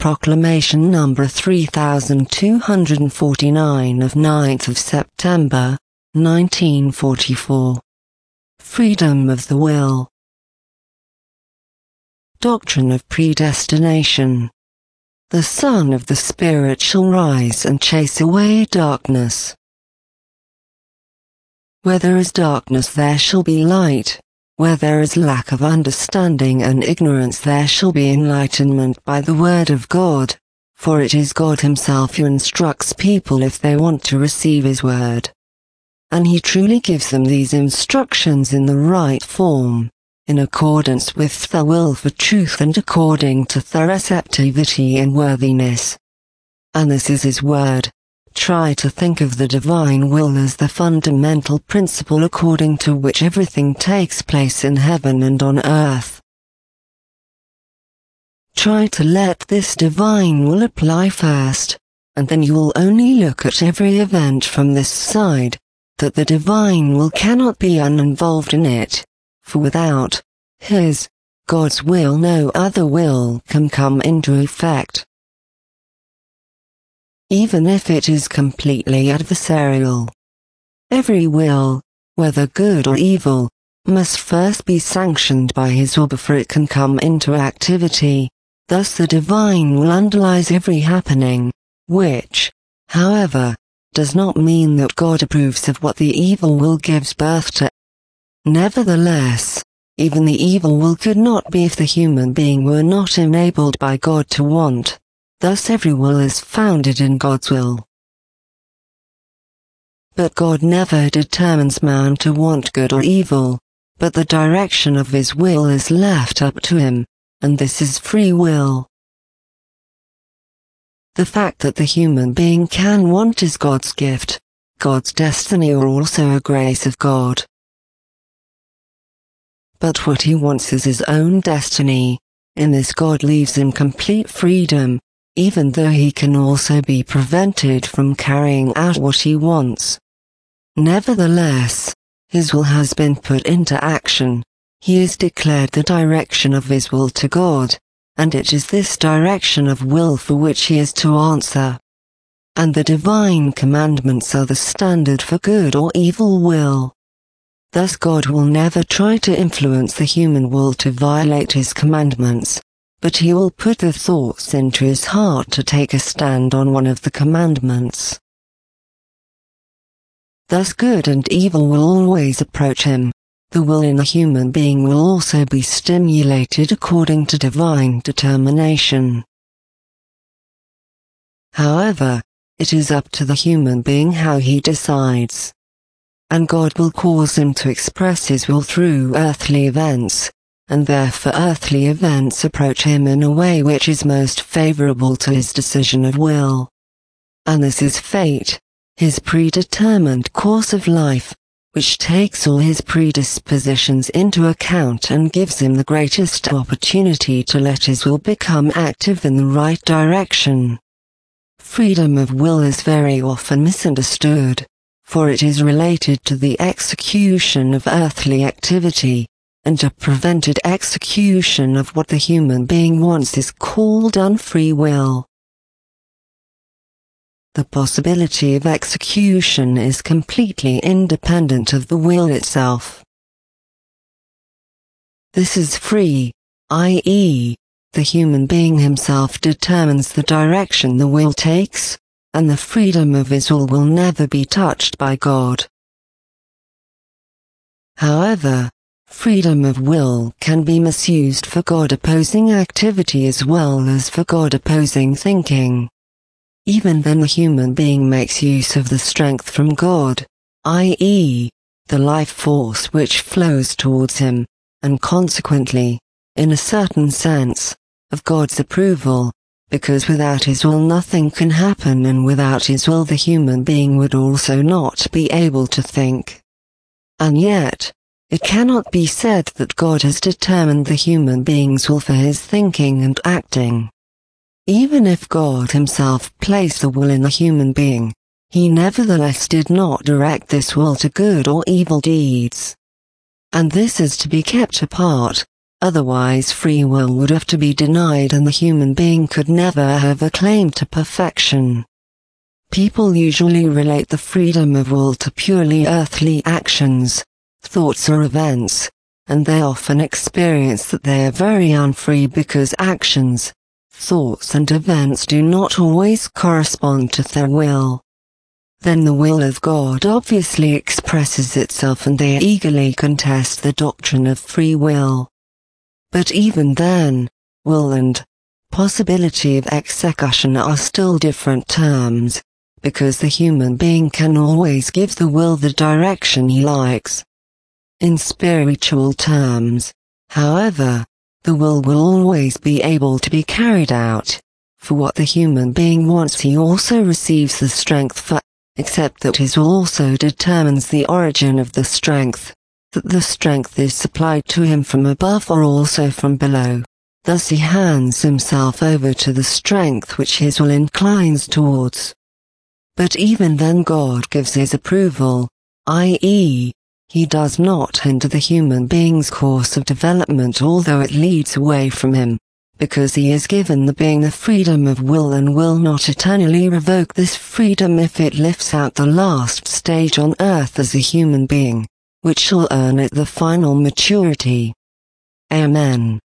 Proclamation number 3249 of 9th of September, 1944. Freedom of the will. Doctrine of predestination. The sun of the Spirit shall rise and chase away darkness. Where there is darkness there shall be light. Where there is lack of understanding and ignorance there shall be enlightenment by the word of God, for it is God himself who instructs people if they want to receive his word. And he truly gives them these instructions in the right form, in accordance with the will for truth and according to the receptivity and worthiness. And this is his word. Try to think of the divine will as the fundamental principle according to which everything takes place in heaven and on earth. Try to let this divine will apply first, and then you will only look at every event from this side, that the divine will cannot be uninvolved in it, for without his, God's will no other will can come into effect. Even if it is completely adversarial. Every will, whether good or evil, must first be sanctioned by his will before it can come into activity. Thus the divine will underlies every happening, which, however, does not mean that God approves of what the evil will gives birth to. Nevertheless, even the evil will could not be if the human being were not enabled by God to want. Thus every will is founded in God's will. But God never determines man to want good or evil, but the direction of his will is left up to him, and this is free will. The fact that the human being can want is God's gift, God's destiny, or also a grace of God. But what he wants is his own destiny. In this God leaves him complete freedom, even though he can also be prevented from carrying out what he wants. Nevertheless, his will has been put into action. He has declared the direction of his will to God, and it is this direction of will for which he is to answer. And the divine commandments are the standard for good or evil will. Thus God will never try to influence the human will to violate his commandments, but he will put the thoughts into his heart to take a stand on one of the commandments. Thus good and evil will always approach him. The will in the human being will also be stimulated according to divine determination. However, it is up to the human being how he decides. And God will cause him to express his will through earthly events, and therefore earthly events approach him in a way which is most favorable to his decision of will. And this is fate, his predetermined course of life, which takes all his predispositions into account and gives him the greatest opportunity to let his will become active in the right direction. Freedom of will is very often misunderstood, for it is related to the execution of earthly activity, and a prevented execution of what the human being wants is called unfree will. The possibility of execution is completely independent of the will itself. This is free, i.e., the human being himself determines the direction the will takes, and the freedom of his will never be touched by God. However, freedom of will can be misused for God-opposing activity as well as for God-opposing thinking. Even then the human being makes use of the strength from God, i.e., the life force which flows towards him, and consequently, in a certain sense, of God's approval, because without his will nothing can happen, and without his will the human being would also not be able to think. And yet, it cannot be said that God has determined the human being's will for his thinking and acting. Even if God himself placed the will in the human being, he nevertheless did not direct this will to good or evil deeds. And this is to be kept apart, Otherwise free will would have to be denied and the human being could never have a claim to perfection. People usually relate the freedom of will to purely earthly actions, thoughts or events, and they often experience that they are very unfree because actions, thoughts and events do not always correspond to their will. Then the will of God obviously expresses itself and they eagerly contest the doctrine of free will. But even then, will and possibility of execution are still different terms, because the human being can always give the will the direction he likes. In spiritual terms, however, the will always be able to be carried out. For what the human being wants he also receives the strength for, except that his will also determines the origin of the strength, that the strength is supplied to him from above or also from below. Thus he hands himself over to the strength which his will inclines towards. But even then God gives his approval, i.e., he does not hinder the human being's course of development although it leads away from him, because he has given the being the freedom of will and will not eternally revoke this freedom if it lifts out the last stage on earth as a human being, which shall earn it the final maturity. Amen.